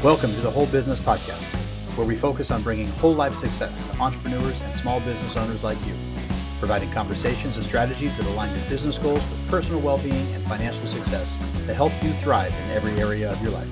Welcome to the Whole Business Podcast, where we focus on bringing whole life success to entrepreneurs and small business owners like you, providing conversations and strategies that align your business goals with personal well-being and financial success to help you thrive in every area of your life.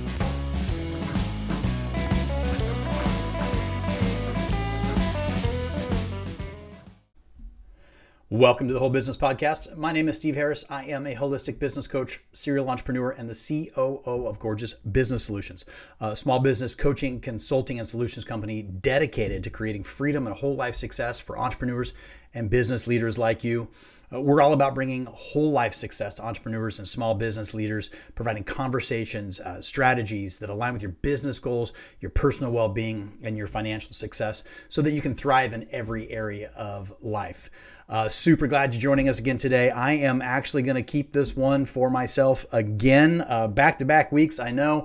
Welcome to the Whole Business Podcast. My name is Steve Harris. I am a holistic business coach, serial entrepreneur, and the COO of Gorgeous Business Solutions, a small business coaching, consulting, and solutions company dedicated to creating freedom and whole life success for entrepreneurs and business leaders like you. We're all about bringing whole life success to entrepreneurs and small business leaders, providing conversations, strategies that align with your business goals, your personal well-being, and your financial success so that you can thrive in every area of life. Super glad you're joining us again today. I am actually going to keep this one for myself again, back-to-back weeks. I know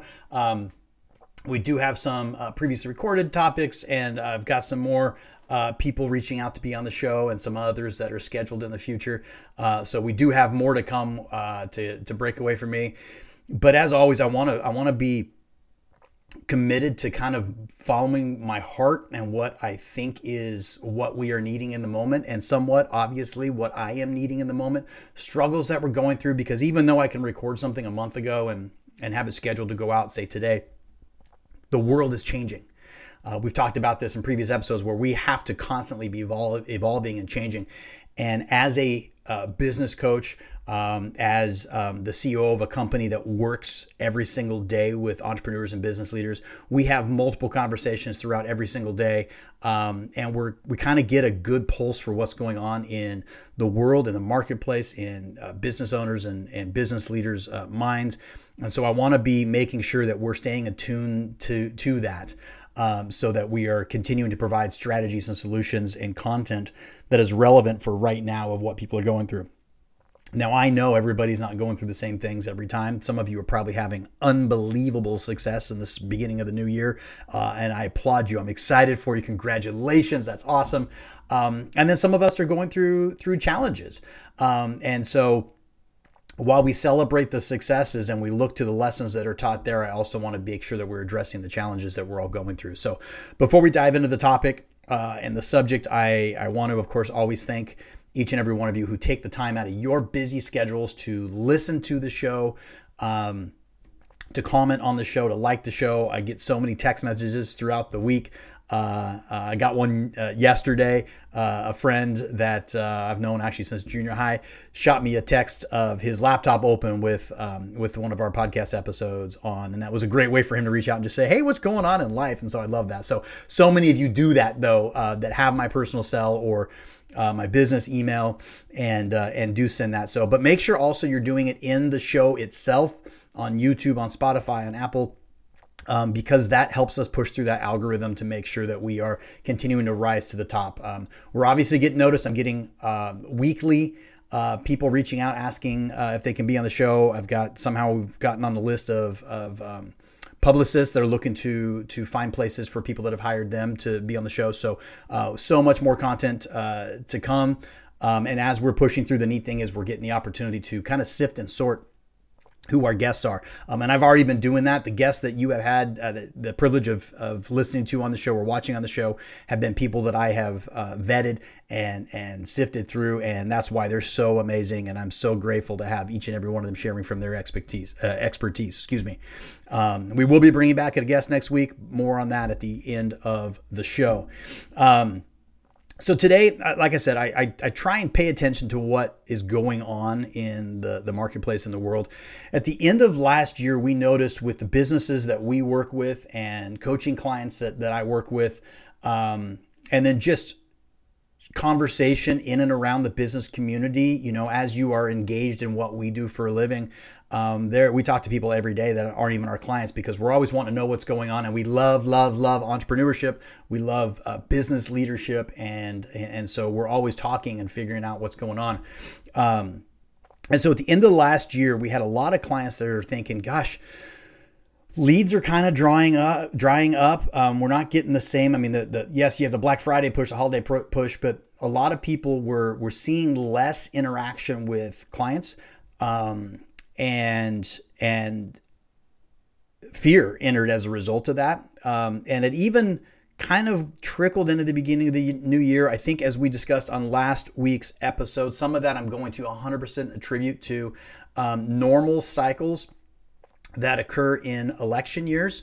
we do have some previously recorded topics, and I've got some more people reaching out to be on the show and some others that are scheduled in the future. So we do have more to come to break away from me. But as always, I want to be committed to kind of following my heart and what I think is what we are needing in the moment, and somewhat obviously what I am needing in the moment, struggles that we're going through, because even though I can record something a month ago and have it scheduled to go out, say today, the world is changing. We've talked about this in previous episodes where we have to constantly be evolving and changing. And as a business coach, as the CEO of a company that works every single day with entrepreneurs and business leaders, we have multiple conversations throughout every single day. And we kind of get a good pulse for what's going on in the world, in the marketplace, in business owners and business leaders' minds. And so I want to be making sure that we're staying attuned to that. So that we are continuing to provide strategies and solutions and content that is relevant for right now of what people are going through. Now, I know everybody's not going through the same things every time. Some of you are probably having unbelievable success in this beginning of the new year, and I applaud you. I'm excited for you. Congratulations. That's awesome. And then some of us are going through challenges. And so while we celebrate the successes and we look to the lessons that are taught there, I also want to make sure that we're addressing the challenges that we're all going through. So before we dive into the topic and the subject, I want to, of course, always thank each and every one of you who take the time out of your busy schedules to listen to the show, to comment on the show, to like the show. I get so many text messages throughout the week. I got one yesterday. A friend that I've known actually since junior high shot me a text of his laptop open with one of our podcast episodes on, and that was a great way for him to reach out and just say, "Hey, what's going on in life?" And so I love that. So many of you do that though, that have my personal cell or my business email, and do send that. So, but make sure also you're doing it in the show itself on YouTube, on Spotify, on Apple. Because that helps us push through that algorithm to make sure that we are continuing to rise to the top. We're obviously getting noticed. I'm getting weekly people reaching out asking if they can be on the show. We've gotten on the list of publicists that are looking to find places for people that have hired them to be on the show. So much more content to come. And as we're pushing through, the neat thing is we're getting the opportunity to kind of sift and sort who our guests are. And I've already been doing that. The guests that you have had the privilege of listening to on the show or watching on the show have been people that I have vetted and sifted through. And that's why they're so amazing. And I'm so grateful to have each and every one of them sharing from their expertise. We will be bringing back a guest next week. More on that at the end of the show. So today, like I said, I try and pay attention to what is going on in the marketplace in the world. At the end of last year, we noticed with the businesses that we work with and coaching clients that I work with, and then just conversation in and around the business community, as you are engaged in what we do for a living, we talk to people every day that aren't even our clients, because we're always wanting to know what's going on. And we love entrepreneurship. We love business leadership. And so we're always talking and figuring out what's going on. And so at the end of last year, we had a lot of clients that are thinking, gosh, leads are kind of drying up. We're not getting the same. I mean, yes, you have the Black Friday push, the holiday push, but a lot of people were seeing less interaction with clients, and fear entered as a result of that. And it even kind of trickled into the beginning of the new year. I think as we discussed on last week's episode, some of that I'm going to 100% attribute to normal cycles that occur in election years.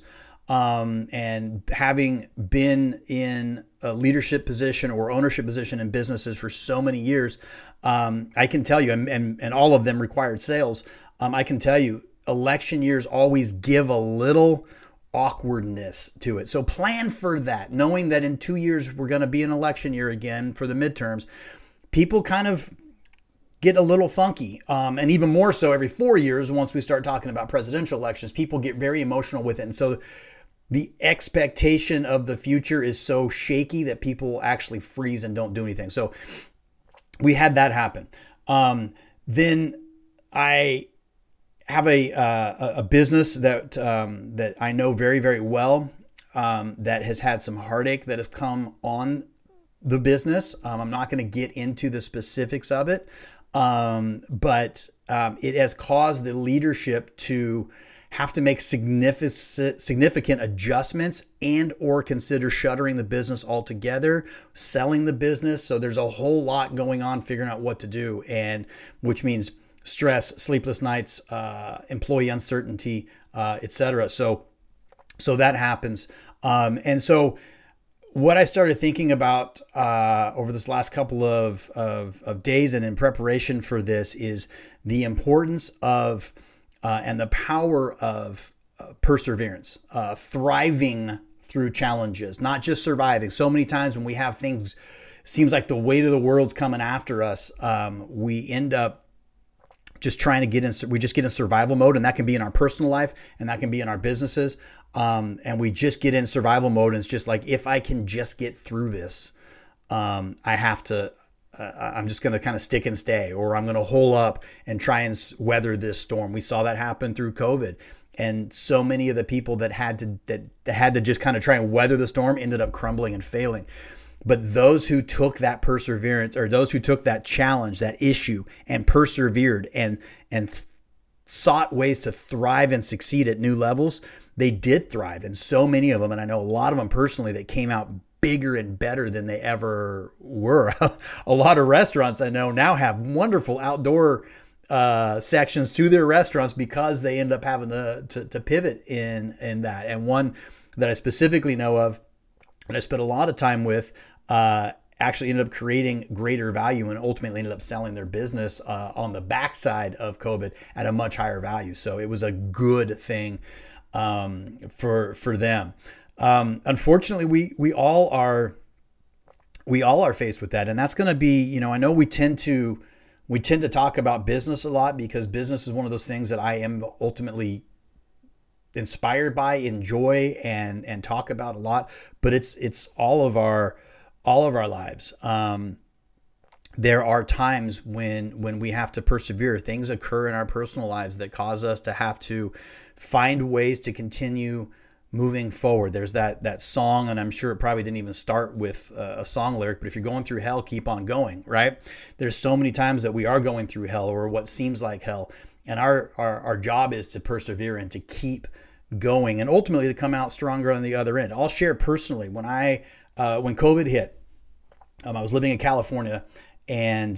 And having been in a leadership position or ownership position in businesses for so many years, I can tell you, and all of them required sales, I can tell you, election years always give a little awkwardness to it. So plan for that, knowing that in 2 years we're going to be an election year again for the midterms. People kind of get a little funky, and even more so every 4 years once we start talking about presidential elections, people get very emotional with it. And so the expectation of the future is so shaky that people actually freeze and don't do anything. So we had that happen. Then I have a business that I know very, very well, that has had some heartache that has come on the business. I'm not going to get into the specifics of it, but it has caused the leadership to have to make significant adjustments and or consider shuttering the business altogether, selling the business. So there's a whole lot going on figuring out what to do, and which means stress, sleepless nights, employee uncertainty, etc. So that happens. And so what I started thinking about over this last couple of days and in preparation for this is the importance of and the power of perseverance, thriving through challenges, not just surviving. So many times when we have things, seems like the weight of the world's coming after us, we end up just trying to get in survival mode, and that can be in our personal life and that can be in our businesses. And we just get in survival mode, and it's just like, if I can just get through this, I'm just going to kind of stick and stay, or I'm going to hole up and try and weather this storm. We saw that happen through COVID. And so many of the people that had to just kind of try and weather the storm ended up crumbling and failing. But those who took that perseverance, or those who took that challenge, that issue, and persevered and sought ways to thrive and succeed at new levels, they did thrive. And so many of them, and I know a lot of them personally, that came out bigger and better than they ever were. A lot of restaurants I know now have wonderful outdoor sections to their restaurants because they end up having to pivot in that. And one that I specifically know of, and I spent a lot of time with, actually ended up creating greater value and ultimately ended up selling their business on the backside of COVID at a much higher value. So it was a good thing for them. Unfortunately, we all are faced with that, and that's going to be, I know we tend to talk about business a lot because business is one of those things that I am ultimately inspired by, enjoy, and talk about a lot. But it's all of our lives. There are times when we have to persevere. Things occur in our personal lives that cause us to have to find ways to continue moving forward. There's that song, and I'm sure it probably didn't even start with a song lyric, but if you're going through hell, keep on going, right? There's so many times that we are going through hell or what seems like hell, and our job is to persevere and to keep going and ultimately to come out stronger on the other end. I'll share personally, when COVID hit, I was living in California, and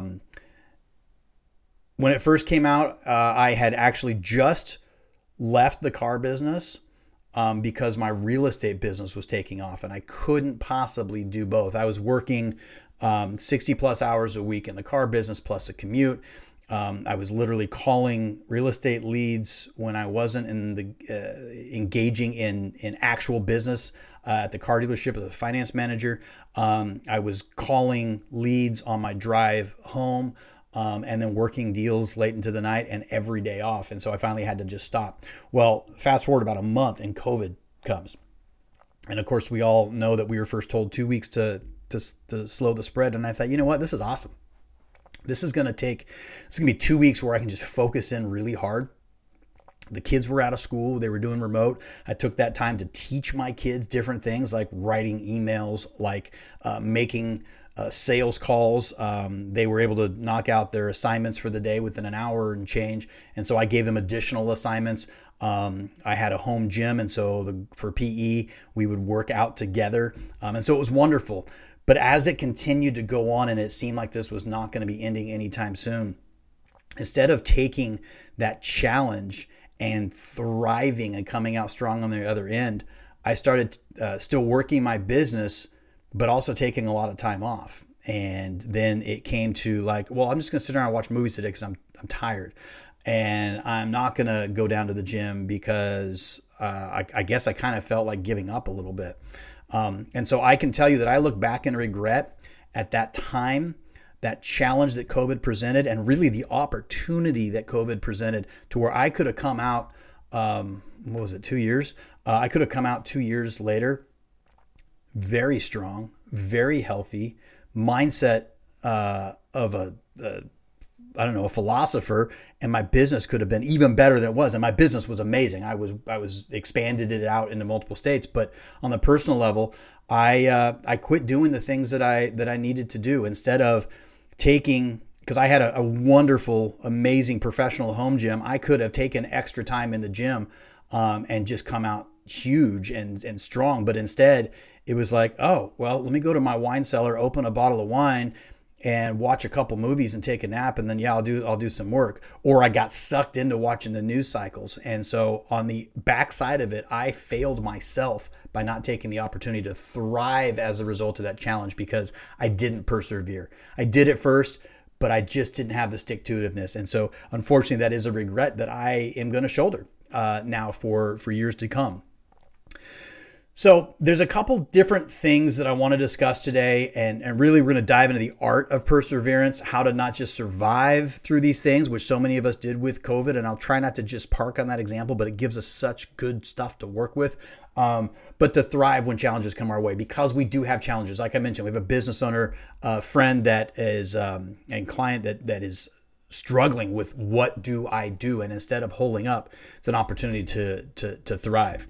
when it first came out, I had actually just left the car business because my real estate business was taking off, and I couldn't possibly do both. I was working 60 plus hours a week in the car business plus a commute. I was literally calling real estate leads when I wasn't engaging in actual business at the car dealership as a finance manager. I was calling leads on my drive home, and then working deals late into the night and every day off. And so I finally had to just stop. Well, fast forward about a month and COVID comes. And of course, we all know that we were first told 2 weeks to slow the spread. And I thought, you know what, this is awesome. This is going to be 2 weeks where I can just focus in really hard. The kids were out of school. They were doing remote. I took that time to teach my kids different things like writing emails, like making sales calls. They were able to knock out their assignments for the day within an hour and change. And so I gave them additional assignments. I had a home gym, and so for PE, we would work out together. And so it was wonderful. But as it continued to go on and it seemed like this was not going to be ending anytime soon, instead of taking that challenge and thriving and coming out strong on the other end, I started still working my business, but also taking a lot of time off. And then it came to like, well, I'm just going to sit around and watch movies today because I'm tired. And I'm not going to go down to the gym because I guess I kind of felt like giving up a little bit. And so I can tell you that I look back and regret at that time, that challenge that COVID presented, and really the opportunity that COVID presented to where I could have come out, 2 years? I could have come out 2 years later, very strong, very healthy, mindset of a philosopher, and my business could have been even better than it was. And my business was amazing. I was expanded it out into multiple states, but on the personal level, I quit doing the things that I needed to do instead of taking, because I had a wonderful, amazing professional home gym. I could have taken extra time in the gym and just come out huge and strong. But instead, it was like, oh, well, let me go to my wine cellar, open a bottle of wine, and watch a couple movies and take a nap, and then I'll do some work. Or I got sucked into watching the news cycles. And so on the backside of it, I failed myself by not taking the opportunity to thrive as a result of that challenge because I didn't persevere. I did it first, but I just didn't have the stick-to-itiveness. And so unfortunately, that is a regret that I am going to shoulder now for years to come. So there's a couple different things that I want to discuss today, and really we're going to dive into the art of perseverance, how to not just survive through these things, which so many of us did with COVID, and I'll try not to just park on that example, but it gives us such good stuff to work with, but to thrive when challenges come our way, because we do have challenges. Like I mentioned, we have a business owner, friend that is, and client that is struggling with what do I do, and instead of holding up, it's an opportunity to thrive.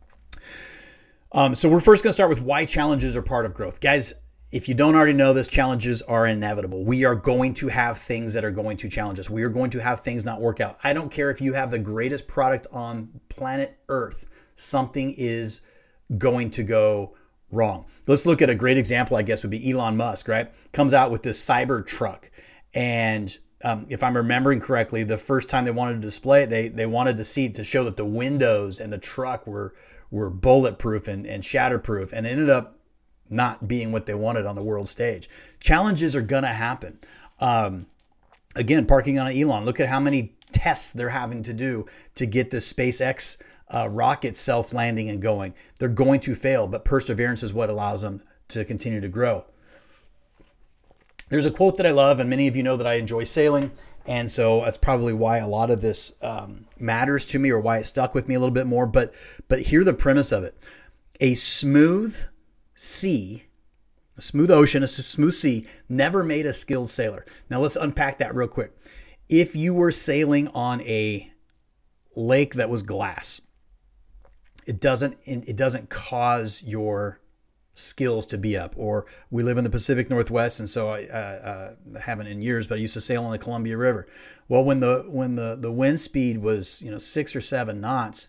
So we're first going to start with why challenges are part of growth. Guys, if you don't already know this, challenges are inevitable. We are going to have things that are going to challenge us. We are going to have things not work out. I don't care if you have the greatest product on planet Earth. Something is going to go wrong. Let's look at a great example, I guess, would be Elon Musk, right? Comes out with this cyber truck. And if I'm remembering correctly, the first time they wanted to display it, they wanted to show that the windows and the truck were bulletproof and shatterproof, and it ended up not being what they wanted on the world stage. Challenges are going to happen. Again, parking on Elon, look at how many tests they're having to do to get this SpaceX rocket self-landing and going. They're going to fail, but perseverance is what allows them to continue to grow. There's a quote that I love, and many of you know that I enjoy sailing, and so that's probably why a lot of this matters to me, or why it stuck with me a little bit more. But hear the premise of it. A smooth sea, a smooth ocean, a smooth sea never made a skilled sailor. Now let's unpack that real quick. If you were sailing on a lake that was glass, it doesn't cause your skills to be up. Or we live in the Pacific Northwest, and so I haven't in years, but I used to sail on the Columbia River. Well, when the wind speed was 6 or 7 knots,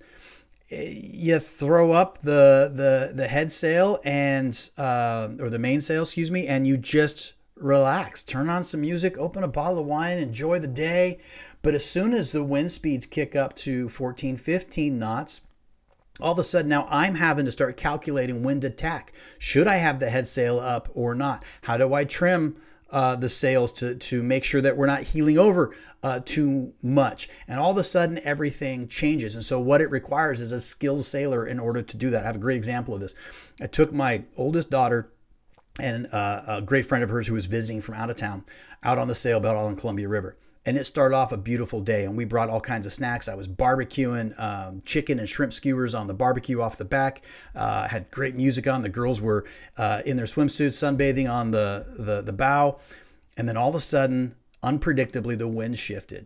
you throw up the head sail and or the mainsail, and you just relax, turn on some music, open a bottle of wine, enjoy the day. But as soon as the wind speeds kick up to 14, 15 knots, all of a sudden now I'm having to start calculating wind attack. Should I have the head sail up or not? How do I trim the sails to make sure that we're not heeling over too much? And all of a sudden everything changes. And so what it requires is a skilled sailor in order to do that. I have a great example of this. I took my oldest daughter and a great friend of hers who was visiting from out of town out on the sailboat on the Columbia River. And it started off a beautiful day, and we brought all kinds of snacks. I was barbecuing chicken and shrimp skewers on the barbecue off the back. Had great music on. The girls were in their swimsuits, sunbathing on the bow. And then all of a sudden, unpredictably, the wind shifted.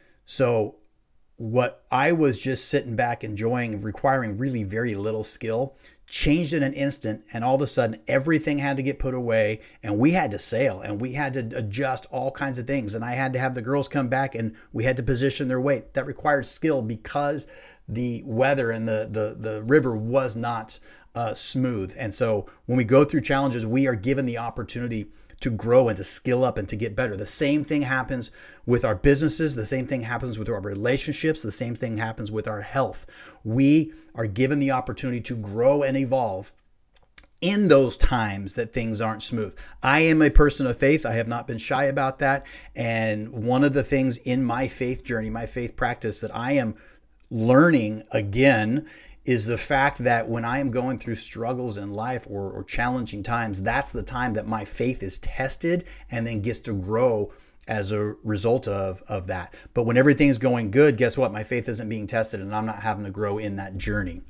So what I was just sitting back enjoying, requiring really very little skill, changed in an instant, and all of a sudden everything had to get put away, and we had to sail, and we had to adjust all kinds of things, and I had to have the girls come back, and we had to position their weight. That required skill because the weather and the river was not smooth. And so when we go through challenges, we are given the opportunity to grow and to skill up and to get better. The same thing happens with our businesses. The same thing happens with our relationships. The same thing happens with our health. We are given the opportunity to grow and evolve in those times that things aren't smooth. I am a person of faith. I have not been shy about that. And one of the things in my faith journey, my faith practice that I am learning again is the fact that when I am going through struggles in life or challenging times, that's the time that my faith is tested and then gets to grow as a result of that. But when everything's going good, guess what? My faith isn't being tested and I'm not having to grow in that journey.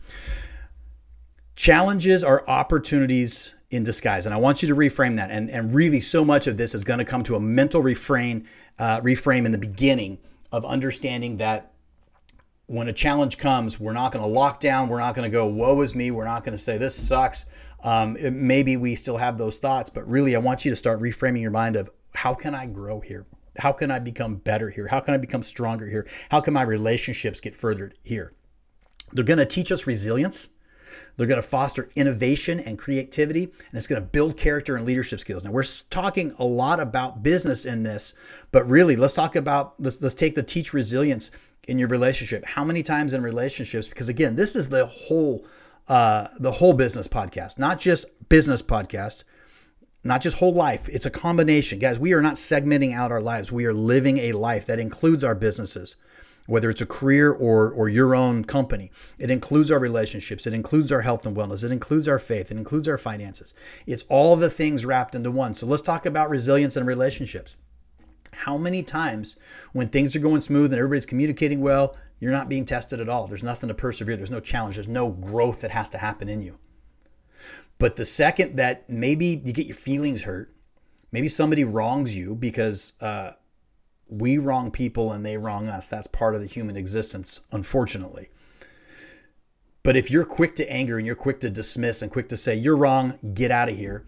Challenges are opportunities in disguise. And I want you to reframe that. And really so much of this is going to come to a mental reframe in the beginning of understanding that when a challenge comes, we're not going to lock down. We're not going to go, woe is me. We're not going to say this sucks. Maybe we still have those thoughts, but really I want you to start reframing your mind of how can I grow here? How can I become better here? How can I become stronger here? How can my relationships get furthered here? They're going to teach us resilience. They're going to foster innovation and creativity, and it's going to build character and leadership skills. Now, we're talking a lot about business in this, but really, let's take the teach resilience in your relationship. How many times in relationships? Because again, this is the whole business podcast, not just business podcast, not just whole life. It's a combination, guys. We are not segmenting out our lives. We are living a life that includes our businesses. Whether it's a career or your own company. It includes our relationships. It includes our health and wellness. It includes our faith. It includes our finances. It's all the things wrapped into one. So let's talk about resilience and relationships. How many times when things are going smooth and everybody's communicating well, you're not being tested at all? There's nothing to persevere. There's no challenge. There's no growth that has to happen in you. But the second that maybe you get your feelings hurt, maybe somebody wrongs you because we wrong people and they wrong us. That's part of the human existence, unfortunately. But if you're quick to anger and you're quick to dismiss and quick to say, you're wrong, get out of here,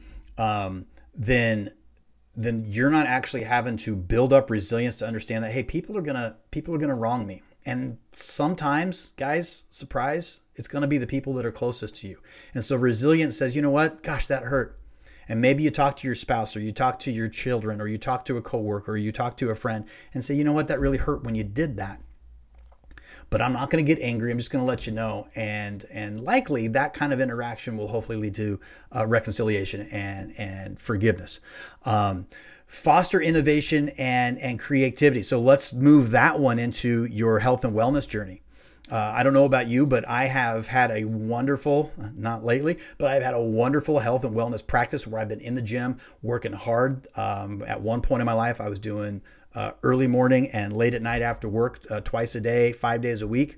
then you're not actually having to build up resilience to understand that, hey, people are gonna wrong me. And sometimes, guys, surprise, it's gonna be the people that are closest to you. And so resilience says, you know what? Gosh, that hurt. And maybe you talk to your spouse or you talk to your children or you talk to a coworker or you talk to a friend and say, you know what, that really hurt when you did that. But I'm not going to get angry. I'm just going to let you know. And likely that kind of interaction will hopefully lead to reconciliation and forgiveness. Foster innovation and creativity. So let's move that one into your health and wellness journey. I don't know about you, but I have had a wonderful, not lately, but I've had a wonderful health and wellness practice where I've been in the gym working hard. At one point in my life, I was doing early morning and late at night after work, twice a day, 5 days a week.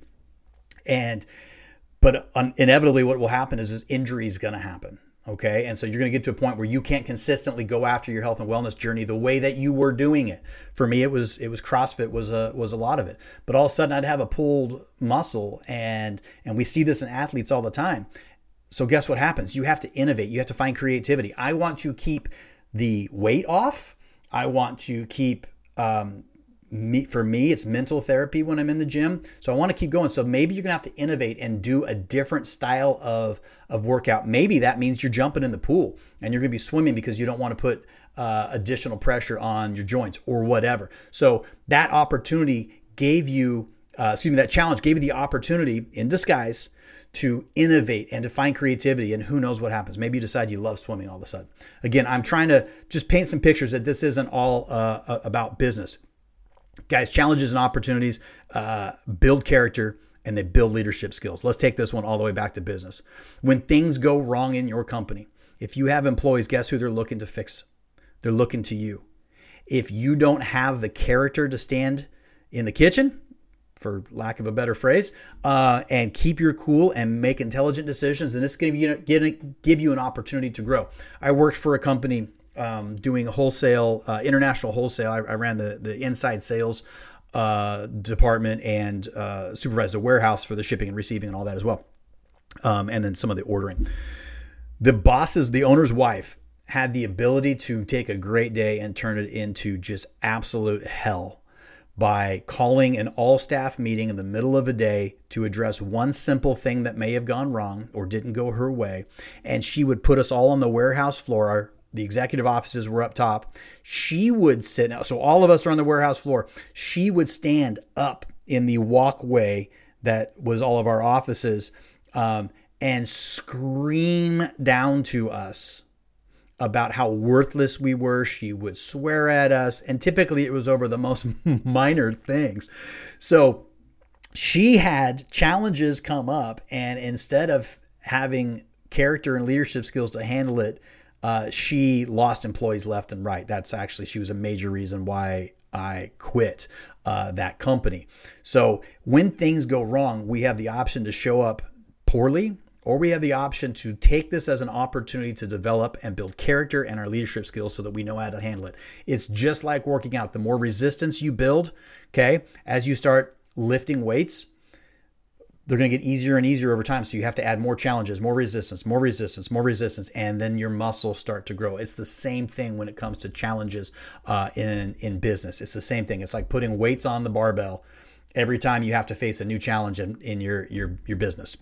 But inevitably what will happen is injury is going to happen. Okay. And so you're going to get to a point where you can't consistently go after your health and wellness journey the way that you were doing it. For me, it was CrossFit was a lot of it, but all of a sudden I'd have a pulled muscle and we see this in athletes all the time. So guess what happens? You have to innovate. You have to find creativity. I want to keep the weight off. I want to keep, for me, it's mental therapy when I'm in the gym. So I want to keep going. So maybe you're going to have to innovate and do a different style of workout. Maybe that means you're jumping in the pool and you're going to be swimming because you don't want to put additional pressure on your joints or whatever. So that opportunity gave you, that challenge gave you the opportunity in disguise to innovate and to find creativity, and who knows what happens. Maybe you decide you love swimming all of a sudden. Again, I'm trying to just paint some pictures that this isn't all about business. Guys, challenges and opportunities build character and they build leadership skills. Let's take this one all the way back to business. When things go wrong in your company, if you have employees, guess who they're looking to fix? They're looking to you. If you don't have the character to stand in the kitchen, for lack of a better phrase, and keep your cool and make intelligent decisions, then it's going to give you an opportunity to grow. I worked for a company doing wholesale, international wholesale. I ran the inside sales department and supervised the warehouse for the shipping and receiving and all that as well. And then some of the ordering. The owner's wife had the ability to take a great day and turn it into just absolute hell. by calling an all-staff meeting in the middle of a day to address one simple thing that may have gone wrong or didn't go her way. And she would put us all on the warehouse floor. The executive offices were up top. She would sit, so all of us are on the warehouse floor. She would stand up in the walkway that was all of our offices and scream down to us about how worthless we were. She would swear at us, and typically it was over the most minor things. So she had challenges come up, and instead of having character and leadership skills to handle it, she lost employees left and right. She was a major reason why I quit that company. So when things go wrong, we have the option to show up poorly, or we have the option to take this as an opportunity to develop and build character and our leadership skills so that we know how to handle it. It's just like working out. The more resistance you build, okay, as you start lifting weights, they're going to get easier and easier over time. So you have to add more challenges, more resistance, more resistance, more resistance, and then your muscles start to grow. It's the same thing when it comes to challenges in business. It's the same thing. It's like putting weights on the barbell every time you have to face a new challenge in your business.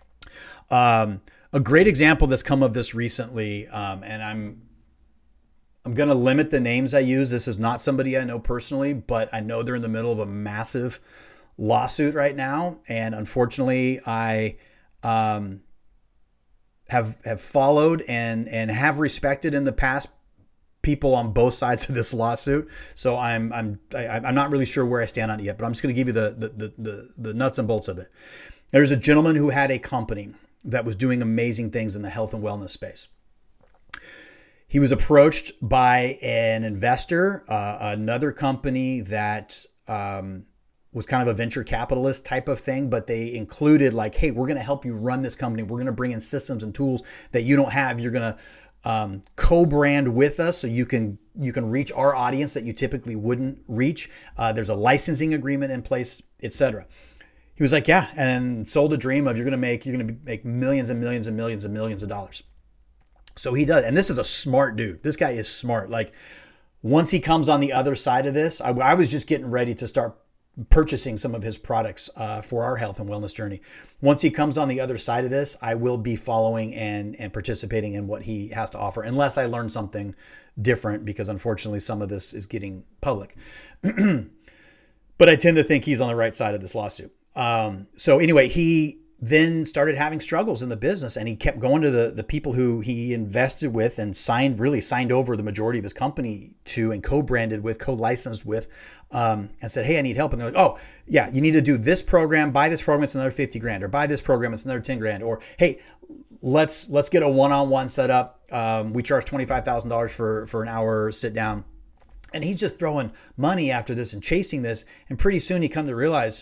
A great example that's come of this recently, and I'm going to limit the names I use. This is not somebody I know personally, but I know they're in the middle of a massive lawsuit right now, and unfortunately, I have followed and have respected in the past people on both sides of this lawsuit. So I'm not really sure where I stand on it yet, but I'm just going to give you the nuts and bolts of it. There's a gentleman who had a company that was doing amazing things in the health and wellness space. He was approached by an investor, another company that was kind of a venture capitalist type of thing, but they included like, hey, we're going to help you run this company. We're going to bring in systems and tools that you don't have. You're going to co-brand with us so you can reach our audience that you typically wouldn't reach. There's a licensing agreement in place, etc. He was like, yeah, and sold a dream of you're going to make millions and millions and millions and millions of dollars. So he does. And this is a smart dude. This guy is smart. Like once he comes on the other side of this, I was just getting ready to start purchasing some of his products for our health and wellness journey. Once he comes on the other side of this, I will be following and participating in what he has to offer, unless I learn something different, because unfortunately some of this is getting public. But I tend to think he's on the right side of this lawsuit. So anyway, he then started having struggles in the business, and he kept going to the people who he invested with and signed over the majority of his company to, and co-branded with, co-licensed with, and said, hey, I need help. And they're like, oh yeah, you need to do this program, buy this program, it's another 50 grand, or buy this program, it's another 10 grand, or hey, let's get a one-on-one set up. We charge $25,000 for an hour sit down. And he's just throwing money after this and chasing this. And pretty soon he come to realize,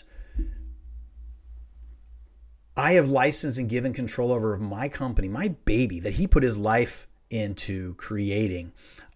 I have licensed and given control over my company, my baby that he put his life into creating,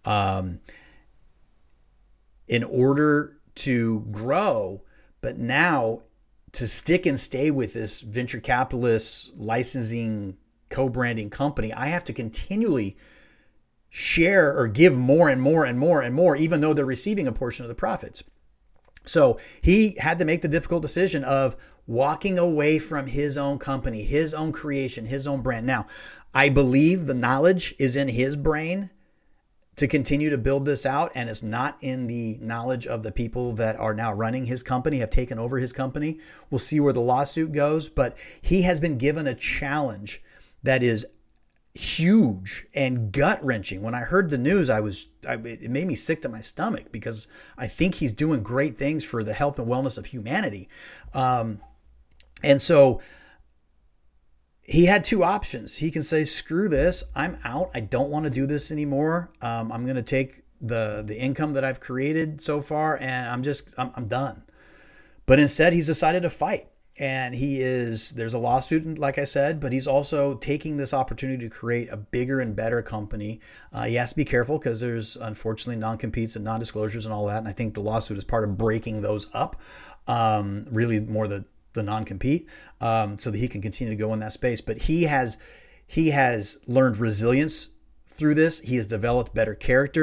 in order to grow. But now to stick and stay with this venture capitalist licensing co-branding company, I have to continually share or give more and more and more and more, even though they're receiving a portion of the profits. So he had to make the difficult decision of walking away from his own company, his own creation, his own brand. Now, I believe the knowledge is in his brain to continue to build this out, and it's not in the knowledge of the people that are now running his company, have taken over his company. We'll see where the lawsuit goes, but he has been given a challenge that is huge and gut-wrenching. When I heard the news, it made me sick to my stomach, because I think he's doing great things for the health and wellness of humanity. And so he had two options. He can say, screw this, I'm out. I don't want to do this anymore. I'm going to take the income that I've created so far, and I'm done. But instead, he's decided to fight. And there's a lawsuit, like I said, but he's also taking this opportunity to create a bigger and better company. He has to be careful, because there's unfortunately non-competes and non-disclosures and all that. And I think the lawsuit is part of breaking those up, really more the non-compete, so that he can continue to go in that space. But he has learned resilience through this. He has developed better character.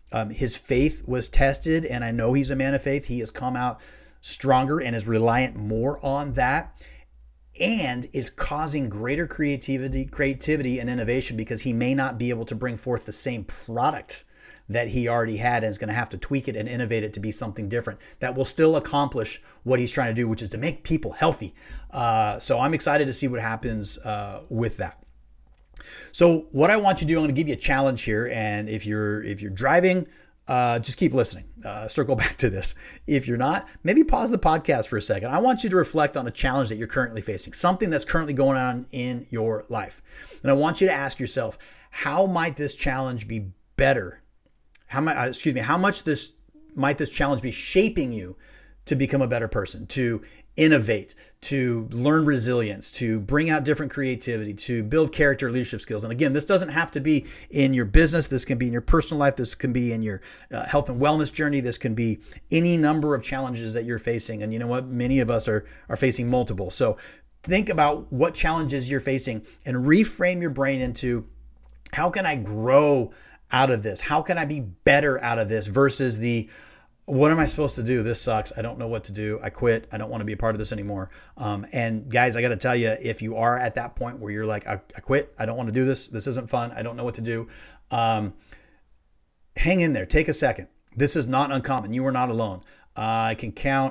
His faith was tested, and I know he's a man of faith. He has come out stronger and is reliant more on that. And it's causing greater creativity and innovation because he may not be able to bring forth the same product that he already had and is going to have to tweak it and innovate it to be something different that will still accomplish what he's trying to do, which is to make people healthy. So I'm excited to see what happens with that. So what I want you to do, I'm going to give you a challenge here. And if you're driving, just keep listening. Circle back to this. If you're not, maybe pause the podcast for a second. I want you to reflect on a challenge that you're currently facing, something that's currently going on in your life. And I want you to ask yourself, how might this challenge be better? How much might this challenge be shaping you to become a better person, to innovate, to learn resilience, to bring out different creativity, to build character, leadership skills? And again, this doesn't have to be in your business. This can be in your personal life. This can be in your health and wellness journey. This can be any number of challenges that you're facing. And you know what? Many of us are facing multiple. So think about what challenges you're facing and reframe your brain into, how can I grow out of this? How can I be better out of this versus what am I supposed to do? This sucks. I don't know what to do. I quit. I don't want to be a part of this anymore. And guys, I got to tell you, if you are at that point where you're like, I quit. I don't want to do this. This isn't fun. I don't know what to do. Hang in there. Take a second. This is not uncommon. You are not alone. I can count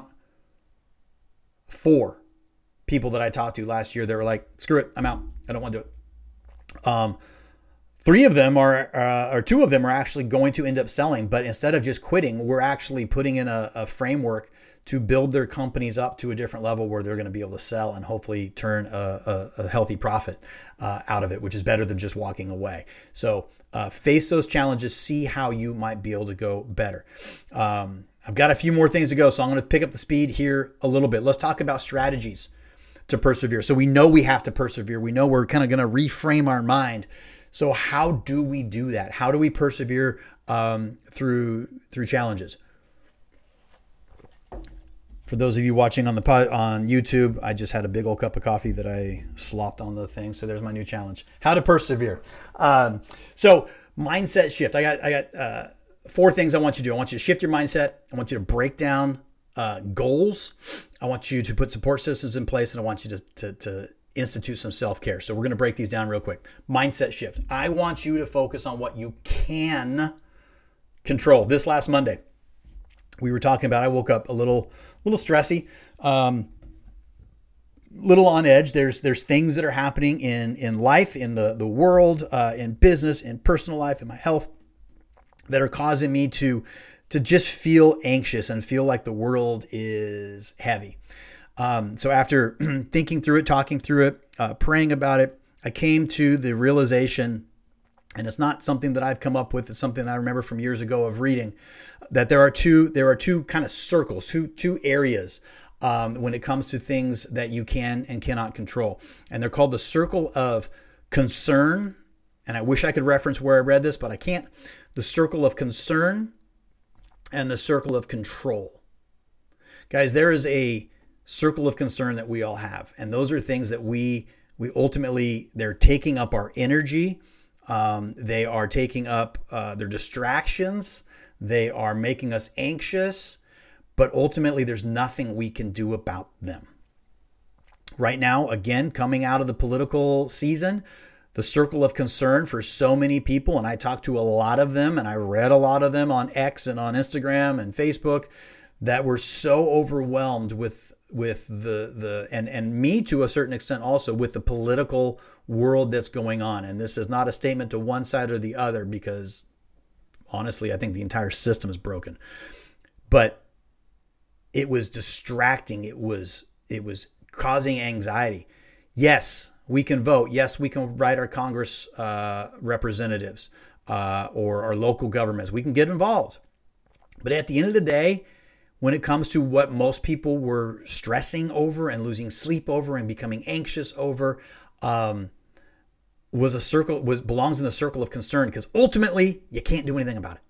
4 people that I talked to last year that were like, screw it. I'm out. I don't want to do it. 3 of them or 2 of them are actually going to end up selling, but instead of just quitting, we're actually putting in a framework to build their companies up to a different level where they're going to be able to sell and hopefully turn a healthy profit out of it, which is better than just walking away. So face those challenges, see how you might be able to go better. I've got a few more things to go, so I'm going to pick up the speed here a little bit. Let's talk about strategies to persevere. So we know we have to persevere. We know we're kind of going to reframe our mind. So how do we do that? How do we persevere through challenges? For those of you watching on YouTube, I just had a big old cup of coffee that I slopped on the thing. So there's my new challenge: how to persevere. So mindset shift. I got 4 things I want you to do. I want you to shift your mindset. I want you to break down goals. I want you to put support systems in place, and I want you to institute some self-care. So we're going to break these down real quick. Mindset shift. I want you to focus on what you can control. This last Monday, we were talking about, I woke up a little stressy, little on edge. There's things that are happening in life, in the world, in business, in personal life, in my health, that are causing me to just feel anxious and feel like the world is heavy. So after thinking through it, talking through it, praying about it, I came to the realization, and it's not something that I've come up with, it's something I remember from years ago of reading, that there are two kind of circles, two areas when it comes to things that you can and cannot control. And they're called the circle of concern. And I wish I could reference where I read this, but I can't. The circle of concern and the circle of control. Guys, there is a circle of concern that we all have. And those are things that we ultimately, they're taking up our energy. They are taking up their distractions. They are making us anxious, but ultimately there's nothing we can do about them. Right now, again, coming out of the political season, the circle of concern for so many people, and I talked to a lot of them, and I read a lot of them on X and on Instagram and Facebook, that were so overwhelmed with the and me to a certain extent also with the political world that's going on. And this is not a statement to one side or the other, because honestly, I think the entire system is broken. But it was distracting. It was causing anxiety. Yes, we can vote. Yes, we can write our Congress representatives or our local governments. We can get involved. But at the end of the day, when it comes to what most people were stressing over and losing sleep over and becoming anxious over, belongs in the circle of concern, because ultimately you can't do anything about it.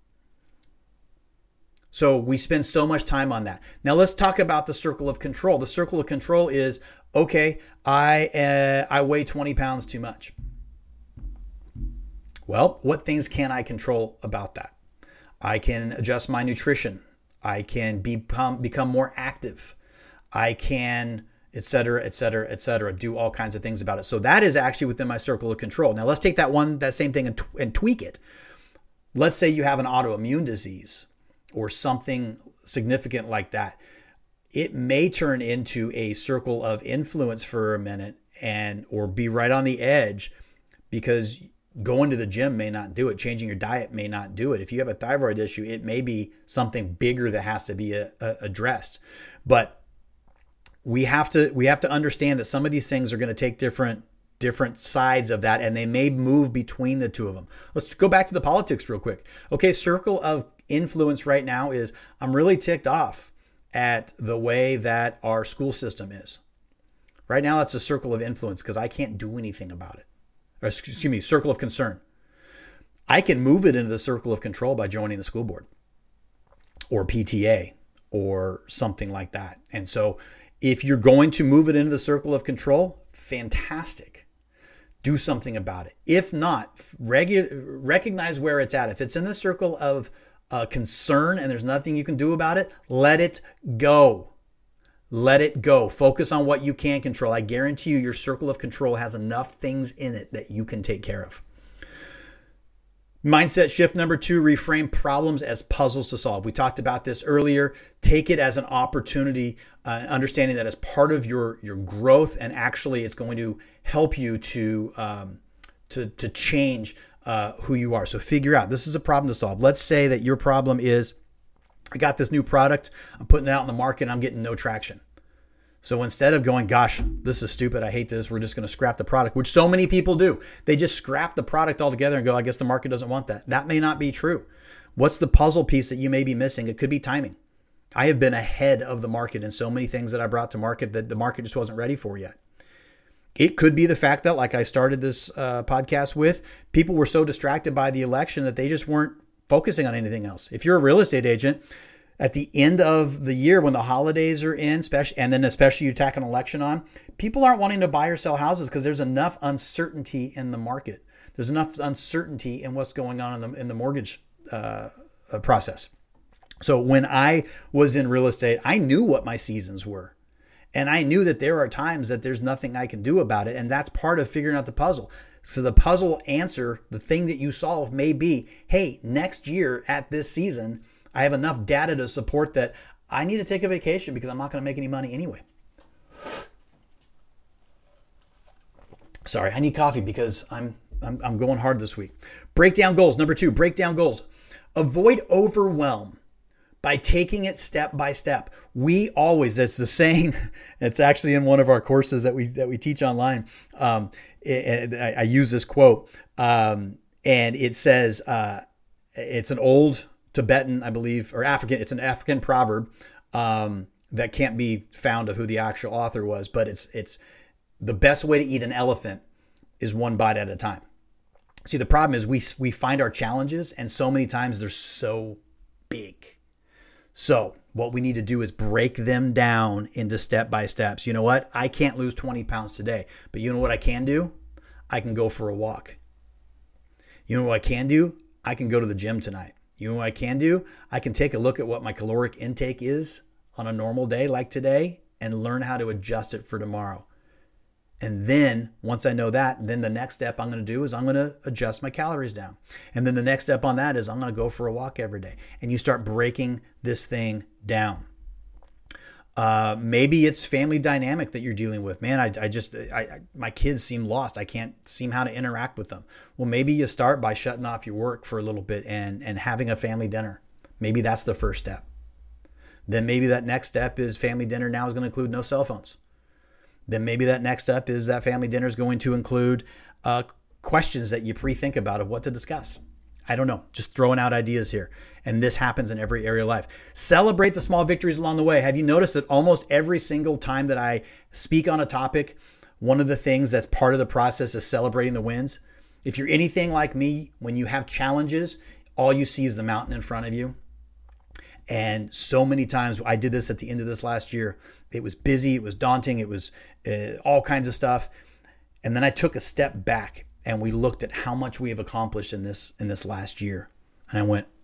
So we spend so much time on that. Now let's talk about the circle of control. The circle of control is, okay, I weigh 20 pounds too much. Well, what things can I control about that? I can adjust my nutrition. I can become more active. I can, et cetera, et cetera, et cetera, do all kinds of things about it. So that is actually within my circle of control. Now let's take that same thing and tweak it. Let's say you have an autoimmune disease or something significant like that. It may turn into a circle of influence for a minute or be right on the edge, because going to the gym may not do it. Changing your diet may not do it. If you have a thyroid issue, it may be something bigger that has to be addressed. But we have to understand that some of these things are going to take different sides of that, and they may move between the two of them. Let's go back to the politics real quick. Okay, circle of influence right now is I'm really ticked off at the way that our school system is. Right now, that's a circle of influence because I can't do anything about it. Or, excuse me, circle of concern. I can move it into the circle of control by joining the school board or PTA or something like that. And so if you're going to move it into the circle of control, fantastic. Do something about it. If not, recognize where it's at. If it's in the circle of concern and there's nothing you can do about it, let it go. Let it go. Focus on what you can control. I guarantee you your circle of control has enough things in it that you can take care of. Mindset shift number 2, reframe problems as puzzles to solve. We talked about this earlier. Take it as an opportunity, understanding that as part of your growth, and actually it's going to help you to change who you are. So figure out, this is a problem to solve. Let's say that your problem is, I got this new product, I'm putting it out in the market, and I'm getting no traction. So instead of going, gosh, this is stupid, I hate this, we're just going to scrap the product, which so many people do. They just scrap the product altogether and go, I guess the market doesn't want that. That may not be true. What's the puzzle piece that you may be missing? It could be timing. I have been ahead of the market in so many things that I brought to market that the market just wasn't ready for yet. It could be the fact that, like I started this podcast with, people were so distracted by the election that they just weren't focusing on anything else. If you're a real estate agent, at the end of the year when the holidays are in, and then especially you tack an election on, people aren't wanting to buy or sell houses because there's enough uncertainty in the market. There's enough uncertainty in what's going on in the mortgage process. So when I was in real estate, I knew what my seasons were. And I knew that there are times that there's nothing I can do about it. And that's part of figuring out the puzzle. So the puzzle answer, the thing that you solve may be, hey, next year at this season, I have enough data to support that I need to take a vacation because I'm not going to make any money anyway. Sorry, I need coffee because I'm going hard this week. Break down goals. Number 2, break down goals. Avoid overwhelm by taking it step by step. That's the saying, it's actually in one of our courses that we teach online. I use this quote, and it says, it's an old Tibetan, I believe, or African. It's an African proverb that can't be found of who the actual author was, but it's the best way to eat an elephant is one bite at a time. See, the problem is we find our challenges, and so many times they're so big. So what we need to do is break them down into step by steps. You know what? I can't lose 20 pounds today, but you know what I can do? I can go for a walk. You know what I can do? I can go to the gym tonight. You know what I can do? I can take a look at what my caloric intake is on a normal day like today and learn how to adjust it for tomorrow. And then once I know that, then the next step I'm going to do is I'm going to adjust my calories down. And then the next step on that is I'm going to go for a walk every day. And you start breaking this thing down. Maybe it's family dynamic that you're dealing with. Man, my kids seem lost. I can't seem how to interact with them. Well, maybe you start by shutting off your work for a little bit and having a family dinner. Maybe that's the first step. Then maybe that next step is family dinner now is going to include no cell phones. Then maybe that next step is that family dinner is going to include questions that you pre-think about of what to discuss. I don't know, just throwing out ideas here. And this happens in every area of life. Celebrate the small victories along the way. Have you noticed that almost every single time that I speak on a topic, one of the things that's part of the process is celebrating the wins? If you're anything like me, when you have challenges, all you see is the mountain in front of you. And so many times, I did this at the end of this last year. It was busy, it was daunting, it was all kinds of stuff. And then I took a step back and we looked at how much we have accomplished in this last year. And I went,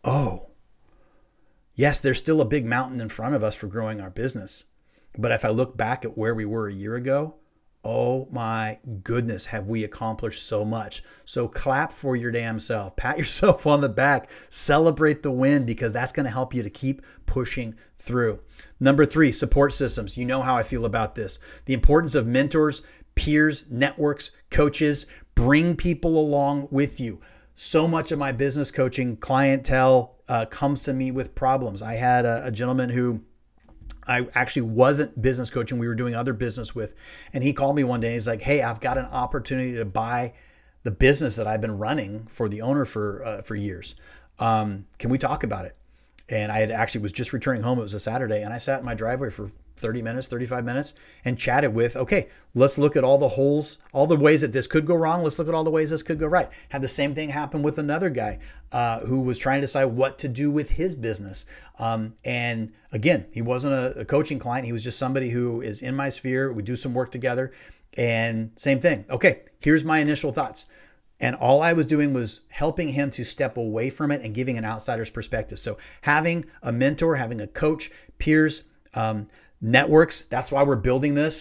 oh, yes, there's still a big mountain in front of us for growing our business. But if I look back at where we were a year ago, oh my goodness, have we accomplished so much. So clap for your damn self. Pat yourself on the back. Celebrate the win, because that's going to help you to keep pushing through. Number 3, support systems. You know how I feel about this. The importance of mentors, peers, networks, coaches. Bring people along with you. So much of my business coaching clientele comes to me with problems. I had a gentleman who I actually wasn't business coaching. We were doing other business with, and he called me one day and he's like, hey, I've got an opportunity to buy the business that I've been running for the owner for years. Can we talk about it? And I was just returning home. It was a Saturday, and I sat in my driveway for 30 minutes, 35 minutes and chatted with, okay, let's look at all the holes, all the ways that this could go wrong. Let's look at all the ways this could go right. Had the same thing happen with another guy who was trying to decide what to do with his business. And again, he wasn't a coaching client. He was just somebody who is in my sphere. We do some work together, and same thing. Okay, here's my initial thoughts. And all I was doing was helping him to step away from it and giving an outsider's perspective. So having a mentor, having a coach, peers, networks, that's why we're building this.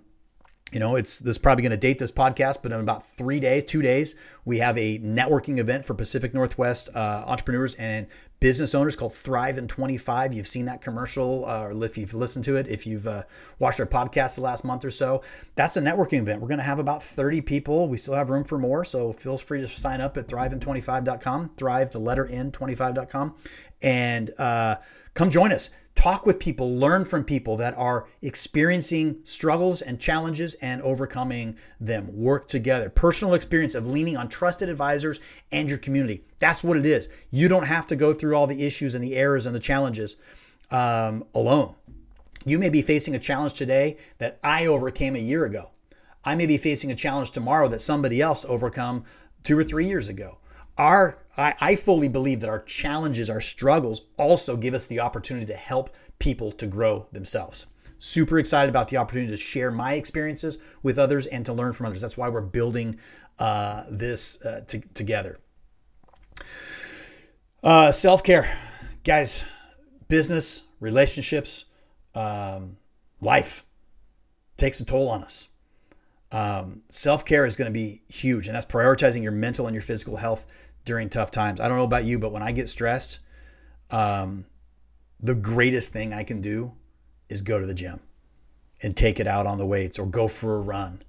This is probably going to date this podcast, but in about 2 days, we have a networking event for Pacific Northwest entrepreneurs and business owners called Thrive in 25. You've seen that commercial, or if you've listened to it, if you've watched our podcast the last month or so. That's a networking event. We're going to have about 30 people. We still have room for more, so feel free to sign up at thrivin25.com, thrive, the letter N, 25.com, and come join us. Talk with people, learn from people that are experiencing struggles and challenges and overcoming them. Work together. Personal experience of leaning on trusted advisors and your community. That's what it is. You don't have to go through all the issues and the errors and the challenges alone. You may be facing a challenge today that I overcame a year ago. I may be facing a challenge tomorrow that somebody else overcome 2 or 3 years ago. I fully believe that our challenges, our struggles also give us the opportunity to help people to grow themselves. Super excited about the opportunity to share my experiences with others and to learn from others. That's why we're building this together. Self-care. Guys, business, relationships, life takes a toll on us. Self-care is going to be huge, and that's prioritizing your mental and your physical health during tough times. I don't know about you, but when I get stressed, the greatest thing I can do is go to the gym and take it out on the weights or go for a run.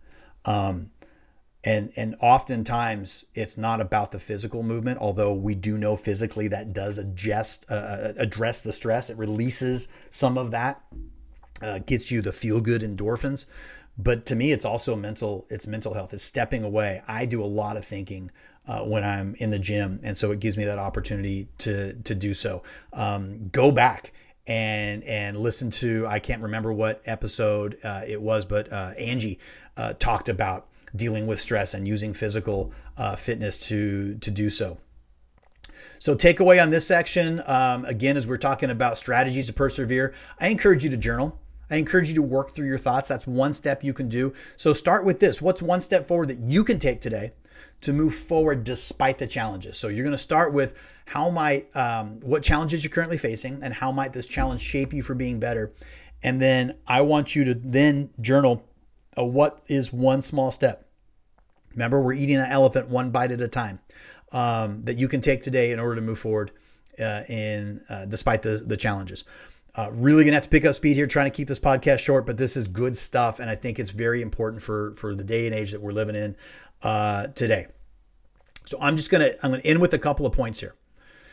And oftentimes it's not about the physical movement, although we do know physically that does address the stress. It releases some of that, gets you the feel-good endorphins. But to me, it's also mental health. It's stepping away. I do a lot of thinking when I'm in the gym, and so it gives me that opportunity to do so. Go back and listen to, I can't remember what episode it was, but Angie talked about dealing with stress and using physical fitness to do so. So takeaway on this section, again, as we're talking about strategies to persevere, I encourage you to journal. I encourage you to work through your thoughts. That's one step you can do. So start with this. What's one step forward that you can take today to move forward despite the challenges? So you're going to start with what challenges you're currently facing and how might this challenge shape you for being better. And then I want you to then journal what is one small step. Remember, we're eating that elephant one bite at a time that you can take today in order to move forward despite the challenges. Really gonna have to pick up speed here, trying to keep this podcast short, but this is good stuff, and I think it's very important for the day and age that we're living in today. So I'm gonna end with a couple of points here.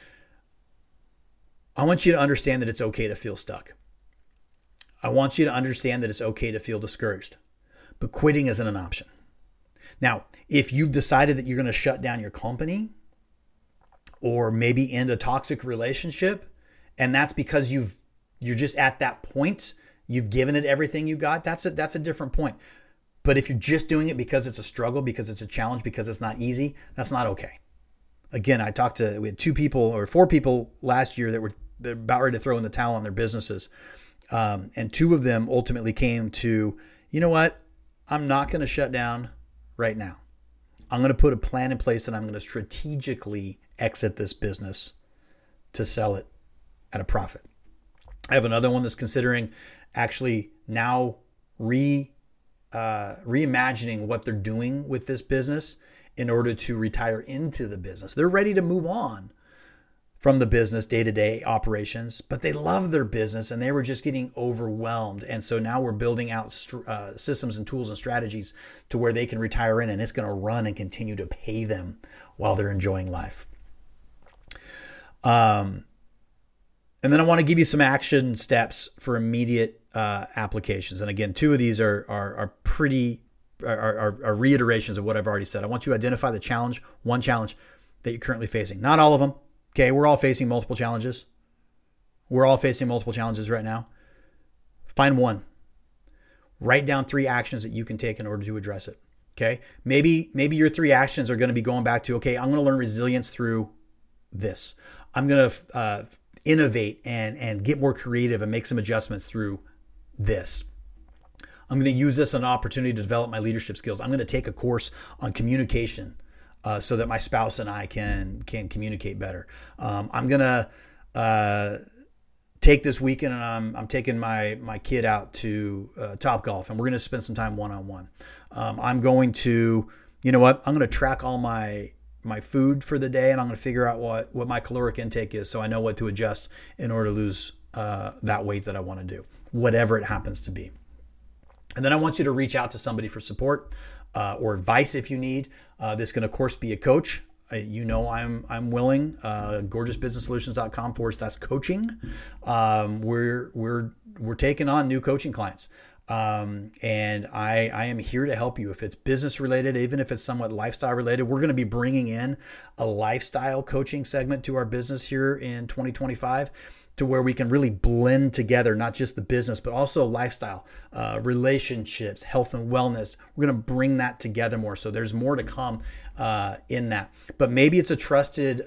I want you to understand that it's okay to feel stuck. I want you to understand that it's okay to feel discouraged, but quitting isn't an option. Now, if you've decided that you're gonna shut down your company or maybe end a toxic relationship, and that's because you're just at that point, you've given it everything you got, that's a different point. But if you're just doing it because it's a struggle, because it's a challenge, because it's not easy, that's not okay. Again, we had 2 people or 4 people last year that were about ready to throw in the towel on their businesses. And 2 of them ultimately came to, you know what? I'm not going to shut down right now. I'm going to put a plan in place and I'm going to strategically exit this business to sell it at a profit. I have another one that's considering actually now reimagining what they're doing with this business in order to retire into the business. They're ready to move on from the business day-to-day operations, but they love their business and they were just getting overwhelmed. And so now we're building out systems and tools and strategies to where they can retire in, and it's going to run and continue to pay them while they're enjoying life. And then I want to give you some action steps for immediate applications. And again, two of these are reiterations of what I've already said. I want you to identify one challenge that you're currently facing. Not all of them. Okay, we're all facing multiple challenges. We're all facing multiple challenges right now. Find one. Write down 3 actions that you can take in order to address it. Okay, maybe your 3 actions are going to be going back to, okay, I'm going to learn resilience through this. I'm going to innovate and get more creative and make some adjustments through this. I'm going to use this as an opportunity to develop my leadership skills. I'm going to take a course on communication so that my spouse and I can communicate better. I'm going to take this weekend and I'm taking my kid out to Topgolf, and we're going to spend some time one-on-one. I'm going to, I'm going to track all my food for the day, and I'm going to figure out what my caloric intake is so I know what to adjust in order to lose that weight that I want to do, whatever it happens to be. And then I want you to reach out to somebody for support or advice if you need. This can, of course, be a coach. I'm willing. GorgeousBusinessSolutions.com/coaching. We're taking on new coaching clients. And I am here to help you. If it's business related, even if it's somewhat lifestyle related, we're going to be bringing in a lifestyle coaching segment to our business here in 2025 to where we can really blend together, not just the business, but also lifestyle, relationships, health and wellness. We're going to bring that together more. So there's more to come in that, but maybe it's a trusted,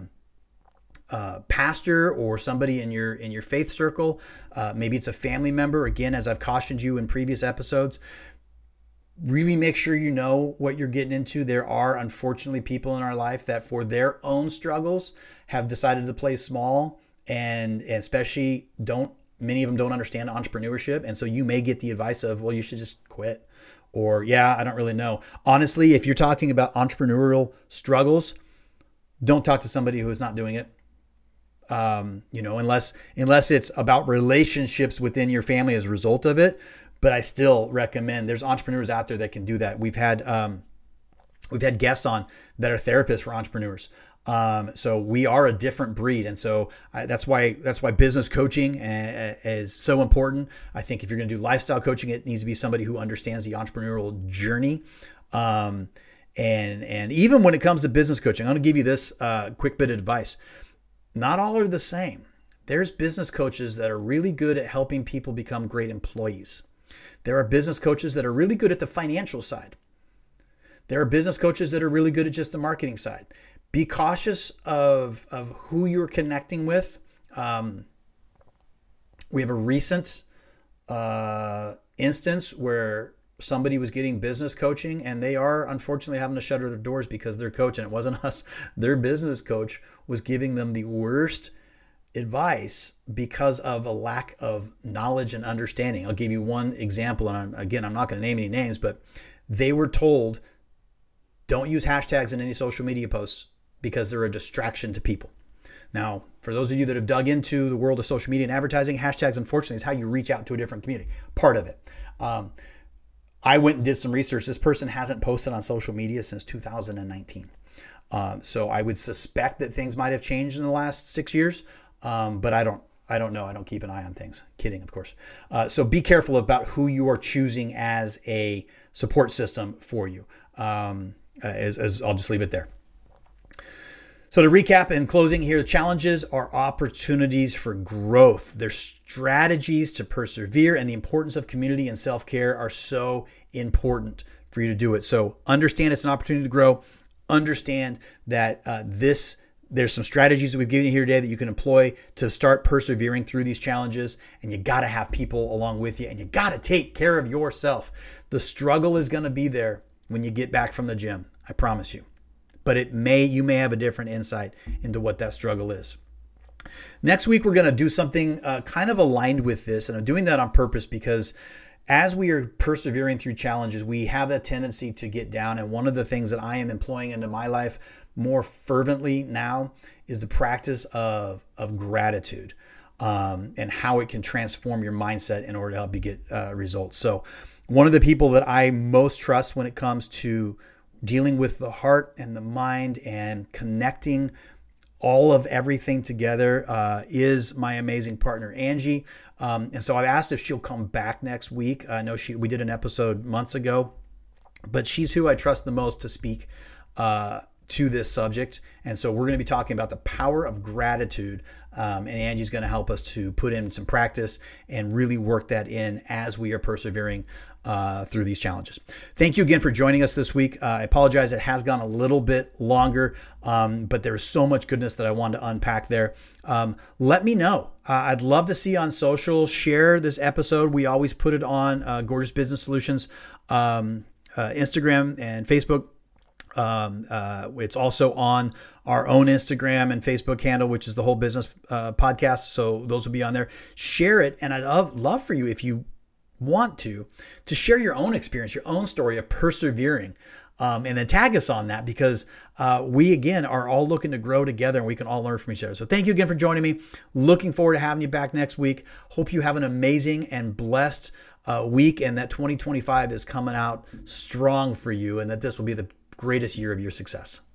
pastor or somebody in your faith circle. Maybe it's a family member. Again, as I've cautioned you in previous episodes, really make sure you know what you're getting into. There are unfortunately people in our life that for their own struggles have decided to play small and especially many of them don't understand entrepreneurship. And so you may get the advice of, well, you should just quit, or I don't really know. Honestly, if you're talking about entrepreneurial struggles, don't talk to somebody who is not doing it. Unless it's about relationships within your family as a result of it. But I still recommend, there's entrepreneurs out there that can do that. We've had guests on that are therapists for entrepreneurs. So we are a different breed. And so that's why business coaching is so important. I think if you're going to do lifestyle coaching, it needs to be somebody who understands the entrepreneurial journey. And even when it comes to business coaching, I'm going to give you this quick bit of advice. Not all are the same. There's business coaches that are really good at helping people become great employees. There are business coaches that are really good at the financial side. There are business coaches that are really good at just the marketing side. Be cautious of who you're connecting with. We have a recent instance where somebody was getting business coaching and they are unfortunately having to shutter their doors because their coach, and it wasn't us, their business coach was giving them the worst advice because of a lack of knowledge and understanding. I'll give you one example, and I'm not going to name any names, but they were told, don't use hashtags in any social media posts because they're a distraction to people. Now, for those of you that have dug into the world of social media and advertising, hashtags, unfortunately, is how you reach out to a different community. Part of it. I went and did some research. This person hasn't posted on social media since 2019. So I would suspect that things might have changed in the last 6 years, but I don't know. I don't keep an eye on things. Kidding, of course. So be careful about who you are choosing as a support system for you. As I'll just leave it there. So to recap in closing here, challenges are opportunities for growth. They're strategies to persevere, and the importance of community and self-care are so important for you to do it. So understand it's an opportunity to grow. Understand that there's some strategies that we've given you here today that you can employ to start persevering through these challenges, and you got to have people along with you, and you got to take care of yourself. The struggle is going to be there when you get back from the gym, I promise you. But you may have a different insight into what that struggle is. Next week, we're going to do something kind of aligned with this. And I'm doing that on purpose because as we are persevering through challenges, we have a tendency to get down. And one of the things that I am employing into my life more fervently now is the practice of gratitude and how it can transform your mindset in order to help you get results. So one of the people that I most trust when it comes to dealing with the heart and the mind and connecting all of everything together is my amazing partner, Angie. And so I've asked if she'll come back next week. I know we did an episode months ago, but she's who I trust the most to speak to this subject. And so we're going to be talking about the power of gratitude. And Angie's going to help us to put in some practice and really work that in as we are persevering through these challenges. Thank you again for joining us this week. I apologize, it has gone a little bit longer, but there's so much goodness that I wanted to unpack there. Let me know. I'd love to see you on social. Share this episode. We always put it on Gorgeous Business Solutions, Instagram and Facebook. It's also on our own Instagram and Facebook handle, which is the Whole Business Podcast. So those will be on there. Share it. And I'd love for you, if you want to share your own experience, your own story of persevering, and then tag us on that, because we, again, are all looking to grow together and we can all learn from each other. So thank you again for joining me. Looking forward to having you back next week. Hope you have an amazing and blessed week, and that 2025 is coming out strong for you, and that this will be the greatest year of your success.